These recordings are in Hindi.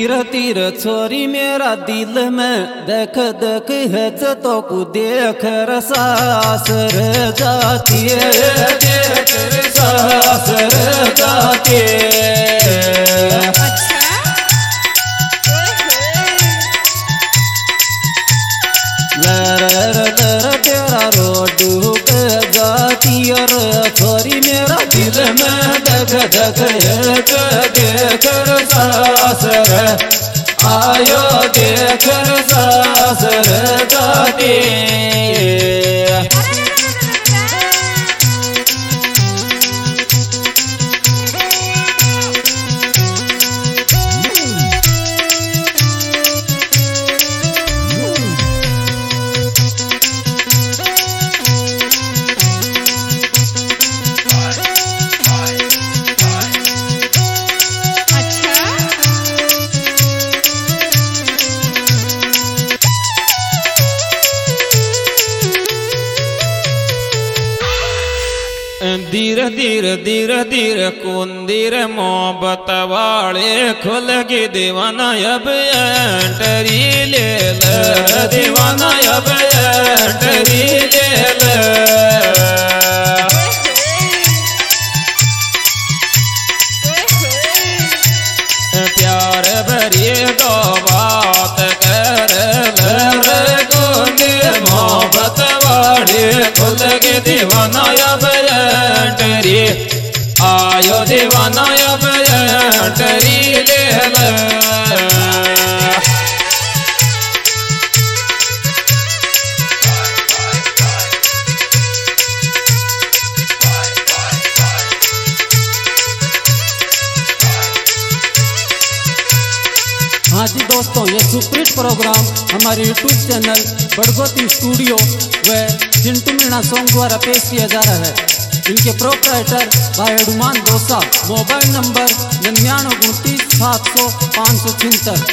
धीरे धीरे छोरी मेरा दिल में देख देख है तो को देख सासर जाती है, देख सासर जाती तेरा रोडू के जाती और छोरी मेरा दिल में देख देख देख सासर आयो देख सासर जाती धीरे धीरे धीरे धीरे कुंदीर मोहब्बत वाले खुल के दीवाना अब एंटरी ले ले, दीवाना अब एंटरी ले ले। प्यार भरी दो बात कर ले कुंदीर मोहब्बत वाले खुल के दीवाना अब आयो दीवाना अब एंटरी ले ले। हाँ जी दोस्तों, ये सुपरहिट प्रोग्राम हमारे YouTube चैनल बड़गोती स्टूडियो व चिंटू मीणा सॉन्ग द्वारा पेश किया जा रहा है। इनके प्रोप्राइटर भाई हनुमान दोसा, मोबाइल नंबर 9929 700 576।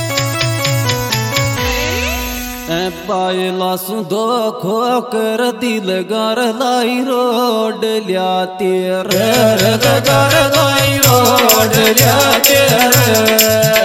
पायला सुधो खोकर दिल गार लाई रोड लिया तेरे गार लाई रोड लिया तेरे।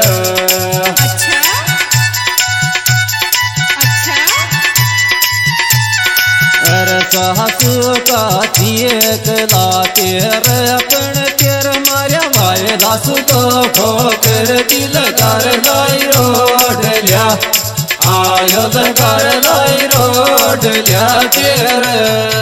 सासु का कला तेरे अपन तेरे मारिया भाई लासु तो खोकर दिल कर लाई रोड लिया आयो कर लाई रोड लिया तेरे।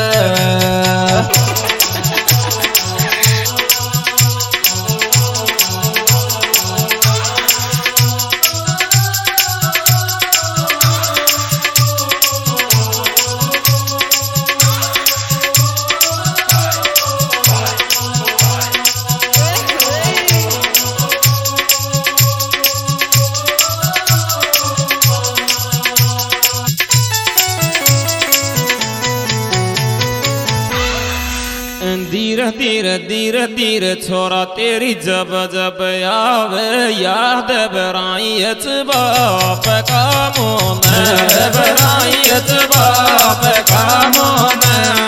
धीरे धीरे धीरे धीरे छोरा तेरी जब जब आवे याद बराइयत बाप का मोन, बराइयत बाप का मोन।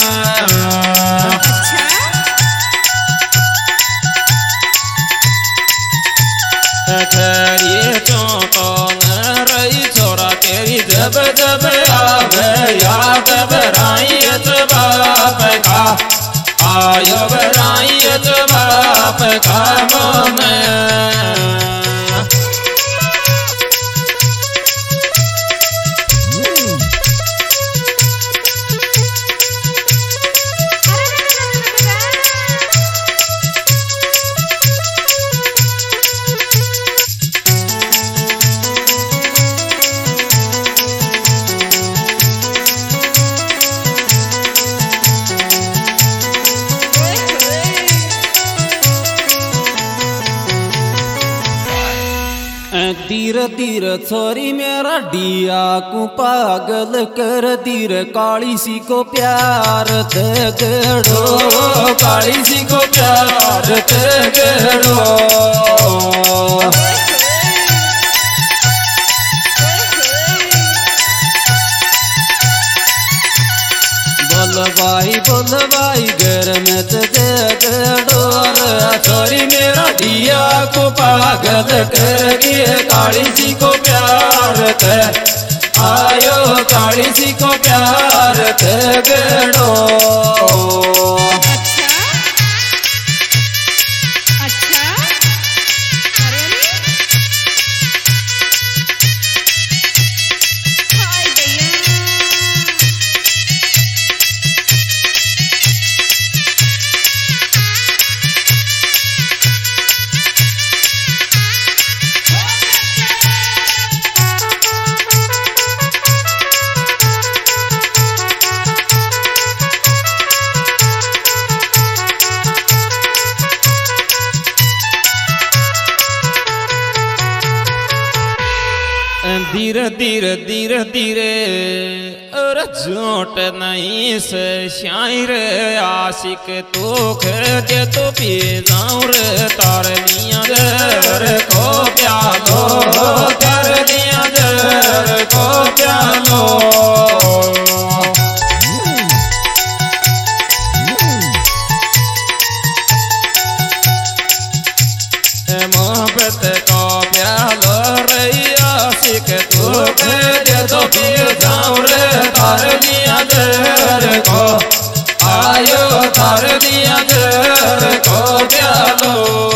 ये चौंको न रही छोरा तेरी जब जब आवे याद बराइयत बाप का आयो बराइयत बाप का मोन। धीरे धीरे छोरी मेरा डिया को पागल कर धीरे काली सी को प्यार ते गेड़ो, काली सी को प्यार ते गेड़ो। बोल भाई घर में ते गेड़ो छोरी मेरा डिया रैया को पागल कर गए काली सी को प्यार ते आयो काली सी को प्यार ते गड़ो। धीरे धीरे धीरे धीरे और झूठ नहीं से शायर आशिक तो दे तो पी जाऊं रे तार लिया जर को प्यालो तार लिया जर को प्यालो। मोहब्बत को प्यालो रैया के तू दे तो पी जाऊं रे तार लिया जर को आयो तार लिया जर को प्यालो।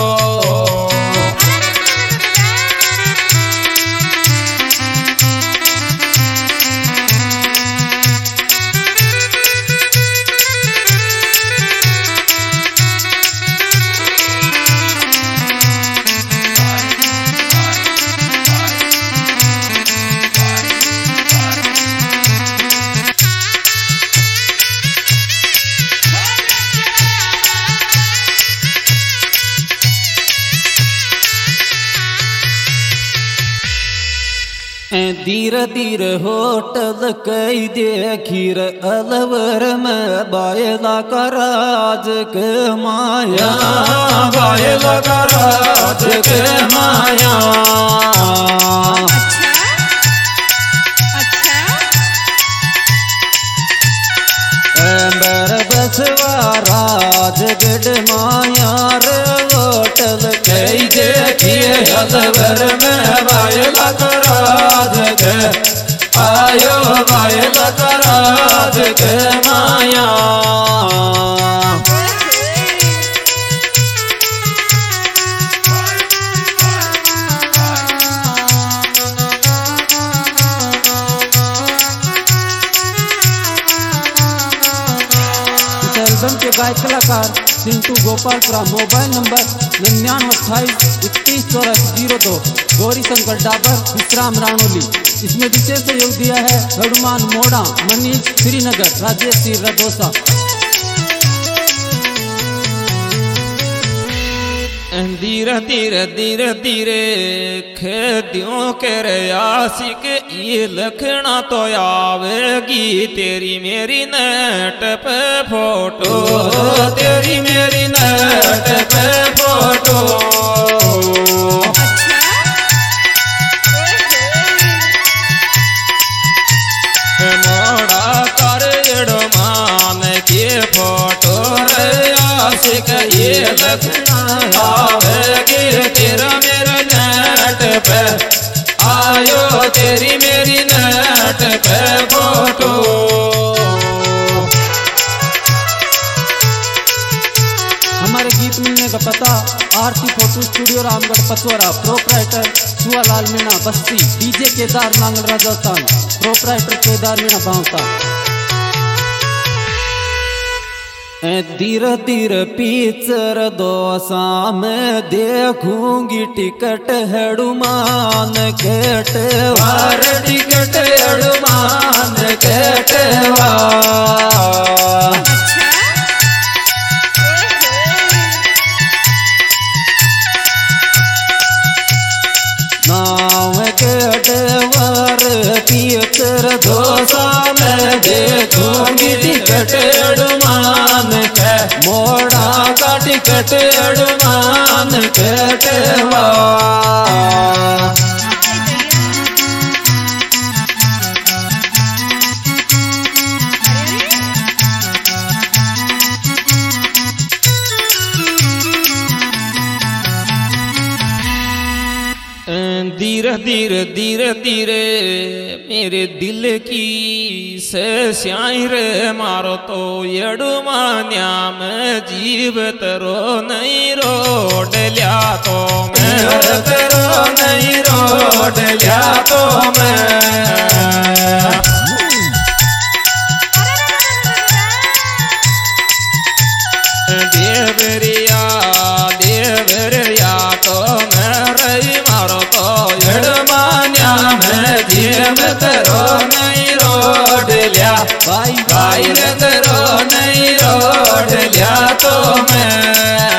धीरे धीरे होटल कई देखीर अलवर में बायला का राज के माया बायला का राज के माया। बसवा राज गढ़ माया रे होटल कई देखिए अलवर में बायला का राज के आयो बायला का राज के माया। एल्बम के गायक कलाकार चिंटू गोपालपुरा। Mobile number 9928218402। गौरी शंकर डाबर विश्राम रानोली। इसमें विशेष सहयोग दिया है हनुमान मोड़ा मनीष श्रीनगर राजेश सिंह रदोसा। धीरे धीरे धीरे धीरे खेदियों के आशिक ये लखना तो आवेगी तेरी मेरी नेट पे फोटो तेरी मेरी नेट पे फोटो। मोड़ा कर एड़ो मान के फोटो रे आशिक ये लखना आवेगी तेरा मेरा नेट पे आयो तेरी मेरी नेट पे फोटो। हमारे गीत मिलने का पता Aarti photo studio Ramgarh Pachwara. Proprietor Sualal Meena Basti. DJ Kedar Nangal Rajasthan. Proprietor Kedar Meena Banta. धीरे धीरे पीचर दोसा में देखूंगी टिकट हनुमान केटवार टिकट हनुमान केटवार। नाव केटवार पीचर दोसा में देखूंगी टिकट हनुमान के मोड़ा का टिकट हनुमान केटवार। धीरे धीरे धीरे धीरे मेरे दिल की से स्याही रे मारो तो येडू मान्या में जीव तरो नहीं रोड लिया तो मैं तरो नहीं रोड लिया तो मैं देवरिया देवरिया तो मैं रही मारो तो येड मान्या में जीव तरो नहीं रोड लिया भाई भाई तरो नहीं रोड लिया तो मैं